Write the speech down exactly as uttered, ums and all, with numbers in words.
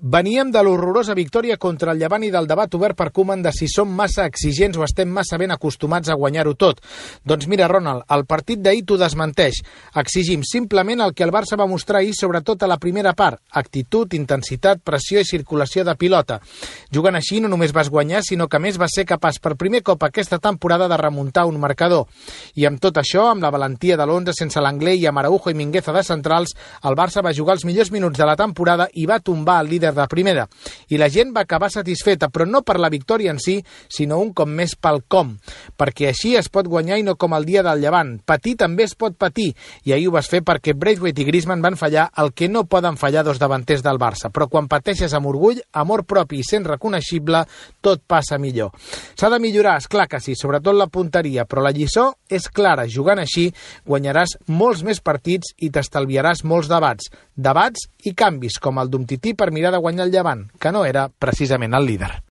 Veníem de l'horrorosa victòria contra el Llevant i del debat obert per Koeman de si som massa exigents o estem massa ben acostumats a guanyar-ho tot. Doncs mira, Ronald, el partit d'ahir t'ho desmenteix. Exigim simplement el que el Barça va mostrar ahir, sobretot a la primera part: actitud, intensitat, pressió i circulació de pilota. Jugant així no només vas guanyar, sinó que a més vas ser capaç per primer cop aquesta temporada de remuntar un marcador. I amb tot això, amb la valentia de l'onze sense l'Anglès i amb Araujo i Mingueza de centrals, el Barça va jugar els millors minuts de la temporada i va tombar el líder de primera. I la gent va acabar satisfeta, però no per la victòria en si, sinó un cop més pel com. Perquè així es pot guanyar i no com el dia del Llevant. Patir també es pot patir, i ahir ho vas fer perquè Braithwaite i Griezmann van fallar el que no poden fallar dos davanters del Barça. Però quan pateixes amb orgull, amor propi i sent reconeixible, tot passa millor. S'ha de millorar, esclar que sí, sobretot la punteria, però la lliçó és clara. Jugant així, guanyaràs molts més partits i t'estalviaràs molts debats. Debats i canvis, com el d'Umtiti per mirar de guanyar el Llevant, que no era precisament el líder.